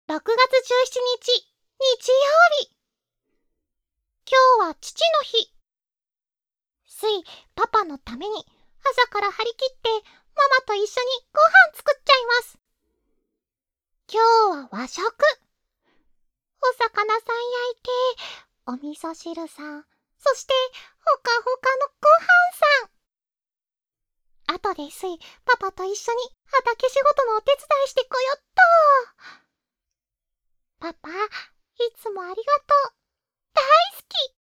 6月17日、日曜日。今日は父の日。スイ、パパのために朝から張り切ってママと一緒にご飯作っちゃいます。今日は和食。お魚さん焼いて、お味噌汁さん、そしてほかほかのご飯さん。後でスイ、パパと一緒に畑仕事のお手伝いしてこよっと。パパ、いつもありがとう。大好き。